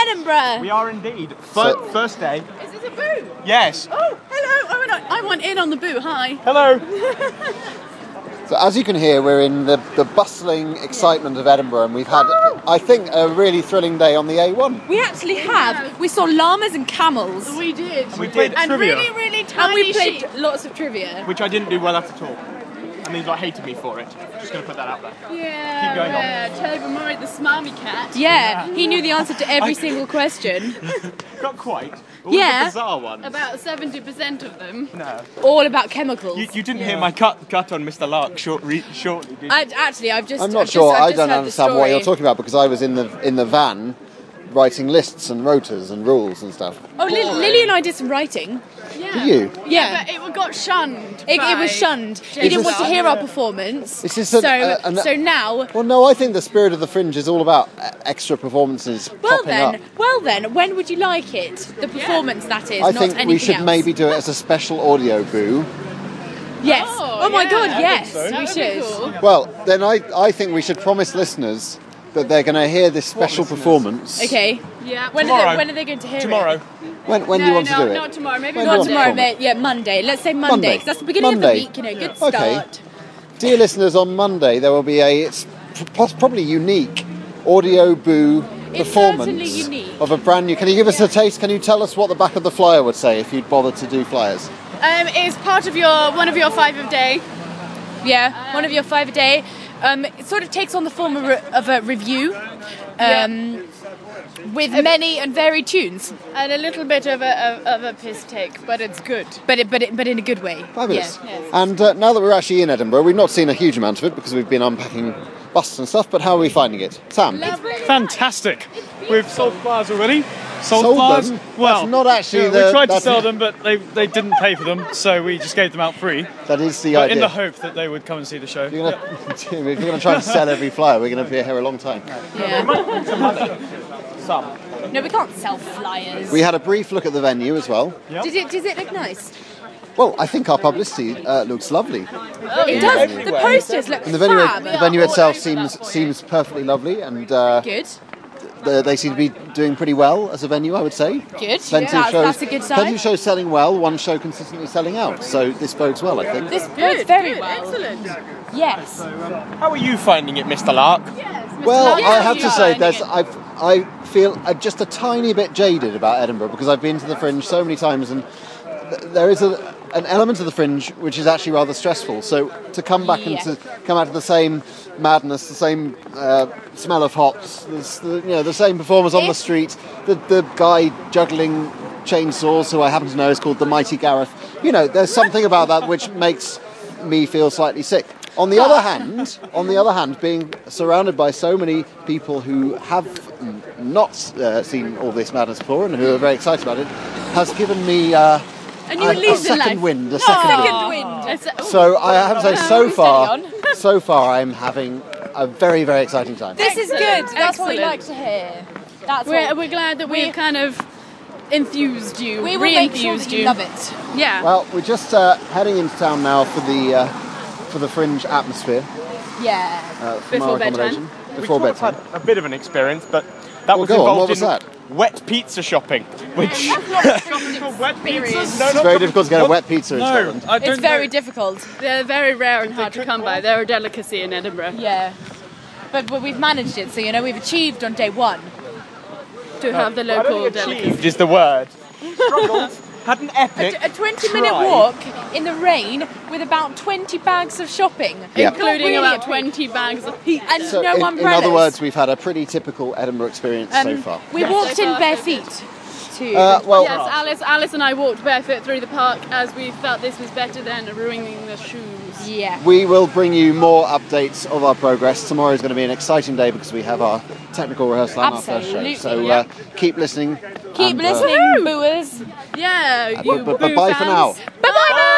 Edinburgh. We are indeed. First day. Is this a boo? Yes. Oh, hello. Oh, I want in on the boo. Hi. Hello. So as you can hear, we're in the bustling excitement of Edinburgh, and we've had, I think, a really thrilling day on the A1. We actually have. We saw llamas and camels. We did. We did. And Trivia. really, really And tiny we played sheep. lots of trivia. Which I didn't do well at all. And these lot hated me for it. Just going to put that out there. Yeah. Keep going on. Yeah. Toby Murray, the smarmy cat. Yeah, he knew the answer to every single question. Not quite. But Yeah. The bizarre ones. About 70% of them. No. All about chemicals. You didn't hear my cut on Mr. Lark shortly, did you? I'm not sure. I don't understand what you're talking about because I was in the van writing lists and rotas and rules and stuff. Oh, Lily and I did some writing. Yeah. Did you? Yeah. But it got shunned. It by was shunned. He James didn't want to Bond. hear our performance. Is this so now. Well, no, I think the spirit of the Fringe is all about extra performances popping up. Well then, when would you like it? The performance, that is, I not think anything we should else. maybe do it as a special audio boo. Yes. Oh, Oh, my yeah, God, I yes, That we would be should. cool. Well, then I think we should promise listeners that they're going to hear this special performance. Okay. Yeah. When Tomorrow. are they going to hear Tomorrow. When do you want to do it? Not tomorrow. Maybe When it? do Not you want tomorrow, to mate. Yeah, Monday. Let's say Monday, Monday. 'cause that's the beginning Monday. of the week, good Okay. start. Dear listeners, on Monday there will be it's probably unique audio boo It's performance certainly unique. of a brand new. Can you give us a taste? Can you tell us what the back of the flyer would say if you'd bothered to do flyers? It's part of one of your 5 a day. Yeah, one of your 5 a day. It sort of takes on the form of a review. With many and varied tunes, And a little bit of a piss take, but it's good. but in a good way. Fabulous. Yeah. And now that we're actually in Edinburgh, we've not seen a huge amount of it because we've been unpacking buses and stuff, but how are we finding it? Sam? Fantastic. We've sold flyers already. Sold flyers. them? Well, That's not actually we tried to that's- sell them, but they didn't pay for them, so we just gave them out free. That is the But idea. in the hope that they would come and see the show. If you're going to try and sell every flyer, we're going to be here a long time. Yeah. Some. No, we can't sell flyers. We had a brief look at the venue as well. Does it look nice? Well, I think our publicity looks lovely. It does. The posters look And the venue, fab. the venue itself seems perfectly lovely, and Good. they seem to be doing pretty well as a venue, I would say. Good. Plenty of That's shows. a good Plenty sign. of shows selling well. One show consistently selling out. So this bodes well, I think. This works very well. Excellent. Yes. How are you finding it, Mr. Lark? Well, Lark, I how have are to you say, finding I feel just a tiny bit jaded about Edinburgh because I've been to the Fringe so many times, and there is an element of the Fringe which is actually rather stressful. So to come back and to come out of the same madness, the same smell of hops, the same performers on the street, the guy juggling chainsaws, who I happen to know is called the Mighty Gareth. There's something about that which makes me feel slightly sick. On the other hand, being surrounded by so many people who have not seen all this madness before and who are very excited about it, has given me a second wind. Second wind. So I have to say, so far, I'm having a very, very exciting time. This is good. That's what we Excellent. like to hear. That's We're glad that we've kind of enthused you, we will make sure re-enthused that you love it. Yeah. Well, we're just heading into town now for the Fringe atmosphere. Yeah. From Before our bedtime. accommodation. We Before sort of bedtime. had a bit of an experience, but that was go on, involved what was in that? wet pizza shopping, which wet pizzas? No, It's not very difficult to get a wet pizza in No, Scotland. I don't It's very know. difficult. They're very rare and hard to come by. They're a delicacy in Edinburgh. Yeah. But we've managed it, so we've achieved on day one. To have the I don't local think delicacy. achieved is the word. Struggled. Had an epic. A 20-minute try. walk in the rain with about 20 bags of shopping. Yeah. Including Not really about a 20 bags of pizza. And So no in umbrellas. other words, we've had a pretty typical Edinburgh experience so far. We walked in bare feet. Too. Well, Yes, Alice and I walked barefoot through the park as we felt this was better than ruining the shoes. Yeah. we will bring you more updates of our progress. Tomorrow is going to be an exciting day because we have our technical rehearsal and our first show. Absolutely, So yeah. keep listening. Keep and, listening, booers. Yeah, you but boo bye for now. fans. Bye-bye, bye.